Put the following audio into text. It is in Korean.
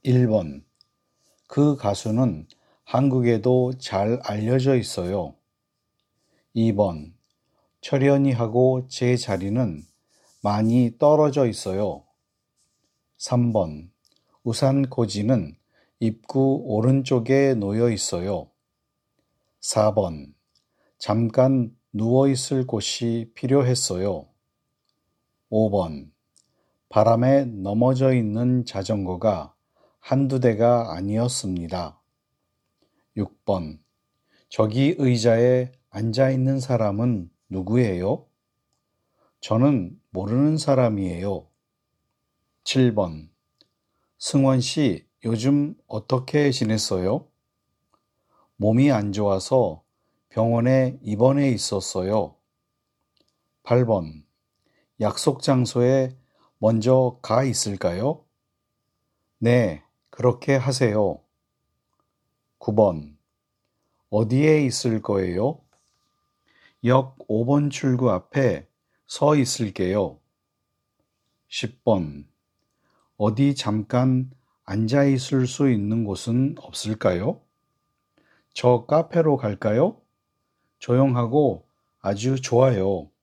1번. 그 가수는 한국에도 잘 알려져 있어요. 2번. 철현이하고 제 자리는 많이 떨어져 있어요. 3번. 우산 꽂이는 입구 오른쪽에 놓여 있어요. 4번. 잠깐 누워 있을 곳이 필요했어요. 5번. 바람에 넘어져 있는 자전거가 한두 대가 아니었습니다. 6번. 저기 의자에 앉아 있는 사람은 누구예요? 저는 모르는 사람이에요. 7번. 승원 씨, 요즘 어떻게 지냈어요? 몸이 안 좋아서 병원에 입원해 있었어요. 8번. 약속 장소에 먼저 가 있을까요? 네, 그렇게 하세요. 9번. 어디에 있을 거예요? 역 5번 출구 앞에 서 있을게요. 10번. 어디 잠깐 앉아 있을 수 있는 곳은 없을까요? 저 카페로 갈까요? 조용하고 아주 좋아요.